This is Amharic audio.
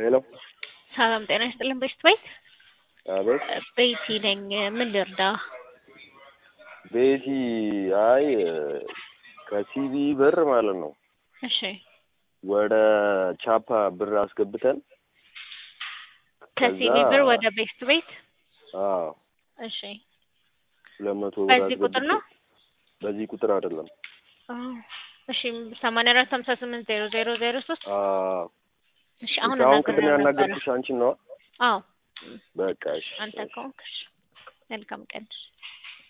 ሄሎ ሰላም ጤና ይስጥልን። ቤት አቤት። ቤቲ ነኝ። ምን ልርዳ? ቤቲ አይ ከሲቢ ብር ማለት ነው እሺ ወደ ቻፓ ብር አስገብተን ከሲቢ ብር ወደ ቤት አዎ እሺ 200 ብር በዚህ ቁጥር ነው? በዚህ ቁጥር አይደለም። እሺ 84580003 እሺ አሁን ቅድም ያናገርኩሽ አንቺን ነው? አዎ በቃ እሺ አንተ ከሆንክ መልካም ቀን።